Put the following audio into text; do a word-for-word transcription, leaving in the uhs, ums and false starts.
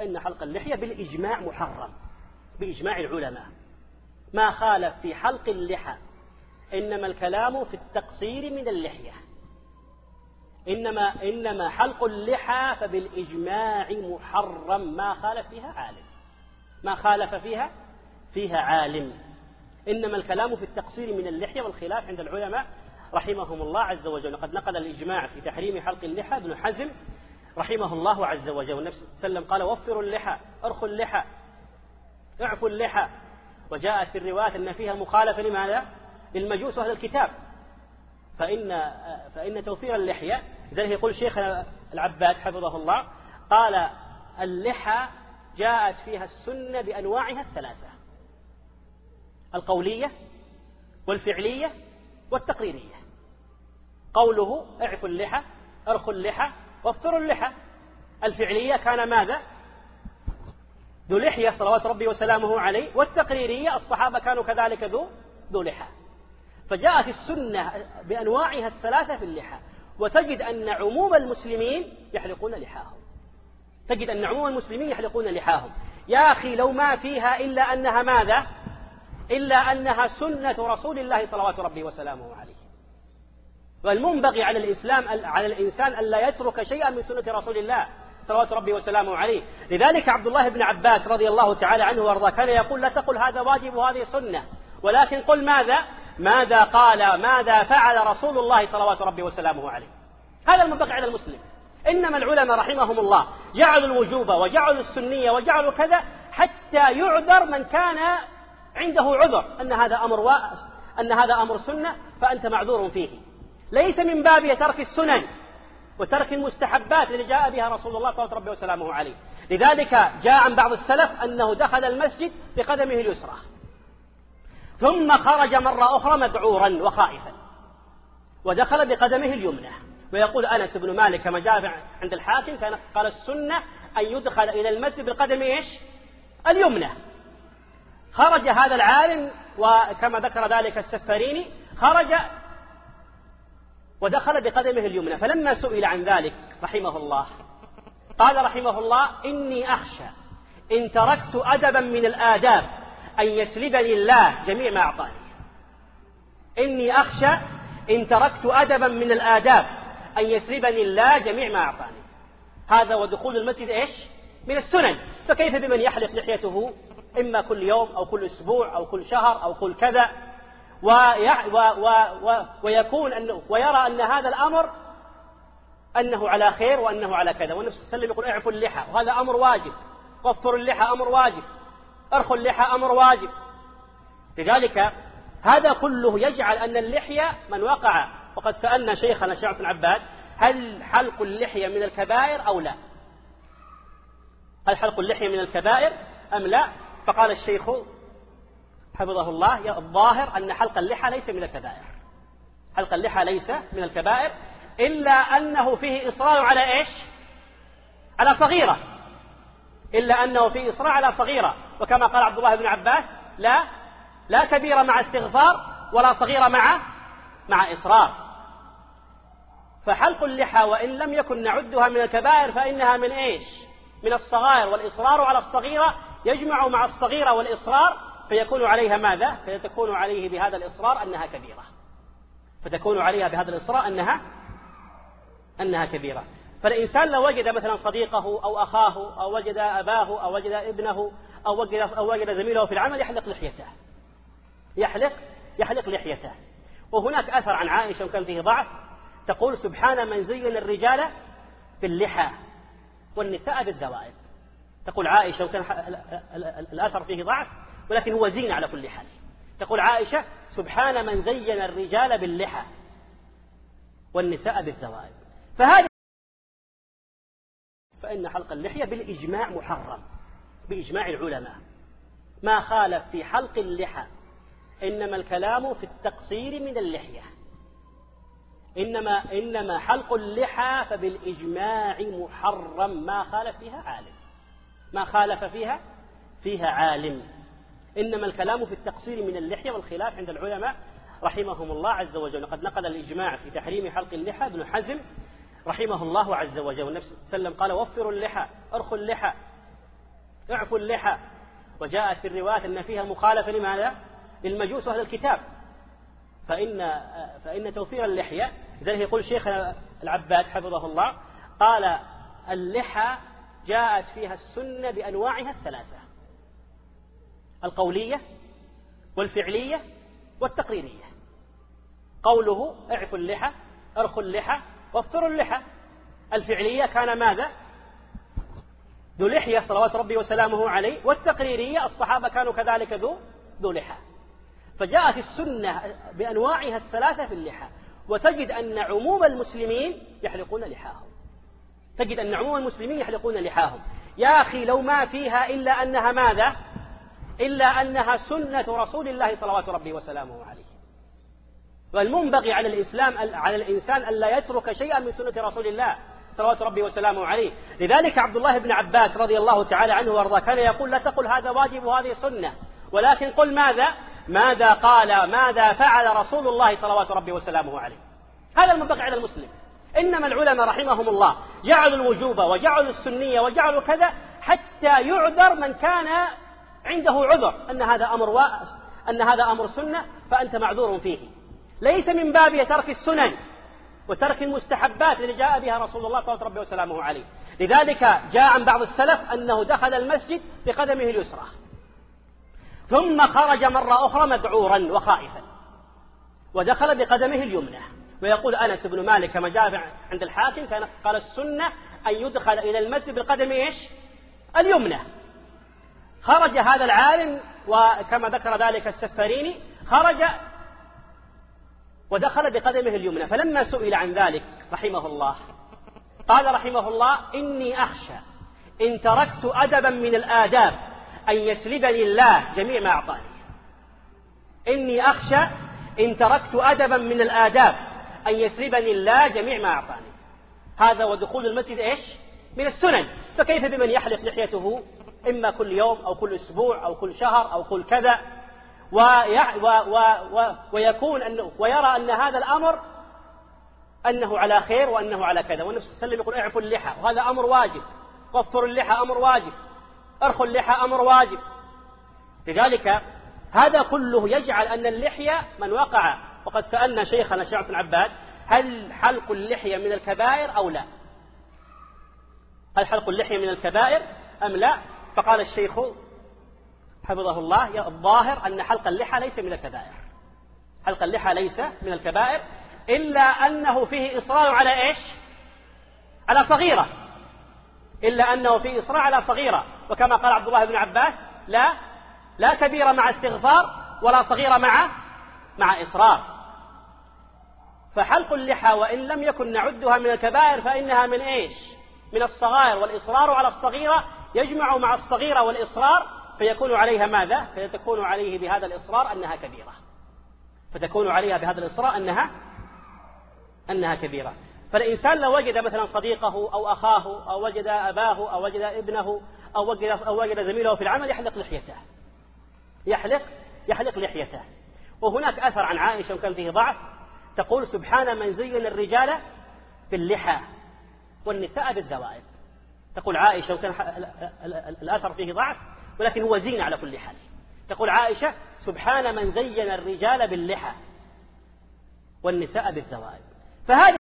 فإن حلق اللحية بالإجماع محرم بإجماع العلماء. ما خالف في حلق اللحى، إنما الكلام في التقصير من اللحية. إنما, إنما حلق اللحى فبالإجماع محرم ما خالف فيها عالم، ما خالف فيها فيها عالم. إنما الكلام في التقصير من اللحية، والخلاف عند العلماء رحمهم الله عز وجل. قد نقل الإجماع في تحريم حلق اللحى ابن حزم رحمه الله عز وجل، والنبي صلى الله عليه وسلم قال: وفروا اللحى، ارخوا اللحى، اعفوا اللحى. وجاءت في الروايات أن فيها مخالفة لماذا؟ للمجوس وأهل الكتاب، فإن فإن توفير اللحية، لذلك يقول شيخنا العباد حفظه الله، قال: اللحى جاءت فيها السنة بأنواعها الثلاثة: القولية والفعلية والتقريرية. قوله اعفوا اللحى، ارخوا اللحى، وفروا اللحى. الفعلية كان ماذا؟ ذو لحية صلوات ربي وسلامه عليه، والتقريرية الصحابة كانوا كذلك ذو ذو لحى. فجاءت السنة بأنواعها الثلاثة في اللحى، وتجد أن عموم المسلمين يحلقون لحاهم، تجد أن عموم المسلمين يحلقون لحاهم. يا أخي لو ما فيها إلا أنها ماذا؟ إلا أنها سنة رسول الله صلوات ربي وسلامه عليه. والمنبغي على الإسلام على الإنسان ألا يترك شيئا من سنة رسول الله صلوات ربي وسلامه عليه. لذلك عبد الله بن عباس رضي الله تعالى عنه وارضاه كان يقول: لا تقل هذا واجب وهذه سنة، ولكن قل ماذا؟ ماذا قال ماذا فعل رسول الله صلوات ربي وسلامه عليه. هذا المنبغي على المسلم. إنما العلماء رحمهم الله جعلوا الوجوب وجعلوا السنية وجعلوا كذا حتى يعذر من كان عنده عذر أن هذا أمر و... أن هذا أمر سنة، فأنت معذور فيه. ليس من باب ترك السنن وترك المستحبات التي جاء بها رسول الله صلى الله عليه وسلم عليه. لذلك جاء عن بعض السلف أنه دخل المسجد بقدمه اليسرى، ثم خرج مرة أخرى مذعورا وخائفا ودخل بقدمه اليمنى. ويقول أنس بن مالك كما جاء عند الحاكم كان قال: السنة أن يدخل إلى المسجد بالقدم إيش؟ اليمنى. خرج هذا العالم، وكما ذكر ذلك السفاريني، خرج ودخل بقدمه اليمنى. فلما سئل عن ذلك رحمه الله قال رحمه الله: إني أخشى إن تركت أدبا من الآداب أن يسلبني الله جميع ما أعطاني. إني أخشى إن تركت أدبا من الآداب أن يسلبني الله جميع ما أعطاني. هذا ودخول المسجد إيش؟ من السنن. فكيف بمن يحلق لحيته إما كل يوم أو كل أسبوع أو كل شهر أو كل كذا، ويح و و و ويكون أنه ويرى أن هذا الأمر أنه على خير وأنه على كذا. والنبي صلى الله عليه وسلم يقول: اعفوا اللحى، وهذا أمر واجب. وفروا اللحى أمر واجب. ارخوا اللحى أمر واجب. لذلك هذا كله يجعل أن اللحية من وقع. وقد سألنا شيخنا الشيخ بن عباد: هل حلق اللحية من الكبائر أو لا؟ هل حلق اللحية من الكبائر أم لا؟ فقال الشيخ حفظه الله: الظاهر أن حلق اللحى ليس من الكبائر. حلق اللحى ليس من الكبائر، إلا أنه فيه إصرار على إيش؟ على صغيرة. إلا أنه فيه إصرار على صغيرة. وكما قال عبد الله بن عباس: لا لا كبيرة مع استغفار ولا صغيرة مع مع إصرار. فحلق اللحى وإن لم يكن نعدها من الكبائر فإنها من إيش؟ من الصغائر. والإصرار على الصغيرة يجمع مع الصغيرة والإصرار، فيكون عليها ماذا؟ فتكون عليه بهذا الإصرار أنها كبيرة. فتكون عليها بهذا الإصرار أنها أنها كبيرة. فالإنسان لو وجد مثلا صديقه أو أخاه أو وجد أباه أو وجد ابنه أو وجد, أو وجد زميله في العمل يحلق لحيته يحلق يحلق لحيته. وهناك أثر عن عائشة وكان فيه ضعف، تقول: سبحان من زين الرجال باللحى والنساء بالذوائب. تقول عائشة، وكان الأثر فيه ضعف ولكن هو زين على كل حال. تقول عائشة: سبحان من زين الرجال باللحى والنساء بالذوائب. فهذا فإن حلق اللحية بالإجماع محرم بإجماع العلماء. ما خالف في حلق اللحى، إنما الكلام في التقصير من اللحية. إنما, إنما حلق اللحى فبالإجماع محرم ما خالف فيها عالم ما خالف فيها فيها عالم. إنما الكلام في التقصير من اللحية، والخلاف عند العلماء رحمهم الله عز وجل. قد نقل الإجماع في تحريم حلق اللحى ابن حزم رحمه الله عز وجل، والنبي صلى الله عليه وسلم قال: وفروا اللحى، ارخوا اللحى، اعفوا اللحى. وجاءت في الروايات أن فيها مخالفة لماذا؟ للمجوس وأهل الكتاب، فإن فإن توفير اللحية، لذلك يقول شيخ العباد حفظه الله قال اللحى جاءت فيها السنة بأنواعها الثلاثة: القولية والفعلية والتقريرية. قوله اعفوا اللحى، ارخوا اللحى، وافطروا اللحى. الفعلية كان ماذا؟ ذو لحية صلوات ربي وسلامه عليه، والتقريرية الصحابة كانوا كذلك ذو ذو لحى. فجاءت السنة بأنواعها الثلاثة في اللحى، وتجد أن عموم المسلمين يحلقون لحاهم. تجد أن عموم المسلمين يحلقون لحاهم. يا أخي لو ما فيها إلا أنها ماذا؟ إلا أنها سنة رسول الله صلوات ربي وسلامه عليه. والمنبغي على الإسلام على الإنسان ألا يترك شيئا من سنة رسول الله صلوات ربي وسلامه عليه. لذلك عبد الله بن عباس رضي الله تعالى عنه وارضاه كان يقول: لا تقل هذا واجب وهذه سنة، ولكن قل ماذا؟ ماذا قال ماذا فعل رسول الله صلوات ربي وسلامه عليه. هذا المنبغي على المسلم. إنما العلماء رحمهم الله جعلوا الوجوب وجعلوا السنية وجعلوا كذا حتى يعذر من كان عنده عذر أن هذا أمر و... أن هذا أمر سنة، فأنت معذور فيه. ليس من باب ترك السنن وترك المستحبات التي جاء بها رسول الله صلى الله عليه وسلم عليه. لذلك جاء عن بعض السلف أنه دخل المسجد بقدمه اليسرى ثم خرج مرة أخرى مذعورا وخائفا ودخل بقدمه اليمنى. ويقول أنس بن مالك كما جاء عند الحاكم كان قال السنة أن يدخل إلى المسجد بالقدم إيش؟ اليمنى. خرج هذا العالم وكما ذكر ذلك السفاريني خرج ودخل بقدمه اليمنى، فلما سئل عن ذلك رحمه الله قال رحمه الله: إني أخشى إن تركت أدبا من الآداب أن يسلبني الله جميع ما أعطاني. إني أخشى إن تركت أدبا من الآداب أن يسلبني الله جميع ما أعطاني. هذا ودخول المسجد إيش؟ من السنن. فكيف بمن يحلق لحيته إما كل يوم أو كل أسبوع أو كل شهر أو كل كذا ويع و و و ويكون أنه ويرى أن هذا الأمر أنه على خير وأنه على كذا. والنبي صلى الله عليه وسلم يقول: اعفوا اللحى، وهذا أمر واجب. وفروا اللحى أمر واجب. ارخوا اللحى أمر واجب. لذلك هذا كله يجعل أن اللحية من وقع. وقد سألنا شيخنا الشيخ بن عباد: هل حلق اللحية من الكبائر أو لا؟ هل حلق اللحية من الكبائر أم لا؟ فقال الشيخ حفظه الله: الظاهر أن حلق اللحى ليس من الكبائر. حلق اللحى ليس من الكبائر، إلا أنه فيه إصرار على إيش؟ على صغيرة. إلا أنه فيه إصرار على صغيرة، وكما قال عبد الله بن عباس: لا لا كبيرة مع استغفار ولا صغيرة مع مع إصرار. فحلق اللحى وإن لم يكن نعدها من الكبائر فإنها من إيش؟ من الصغائر، والإصرار على الصغيرة يجمع مع الصغيرة والإصرار فيكون عليها ماذا؟ فتكون عليه بهذا الإصرار أنها كبيرة. فتكون عليها بهذا الإصرار أنها أنها كبيرة. فالإنسان لو وجد مثلا صديقه أو أخاه أو وجد أباه أو وجد ابنه أو وجد, أو وجد زميله في العمل يحلق لحيته يحلق يحلق لحيته. وهناك أثر عن عائشة وكان فيه ضعف تقول: سبحان من زين الرجال باللحى والنساء بالذوائب. تقول عائشة وكان الأثر فيه ضعف ولكن هو زين على كل حال. تقول عائشة: سبحان من زين الرجال باللحى والنساء بالذوائب. فهذا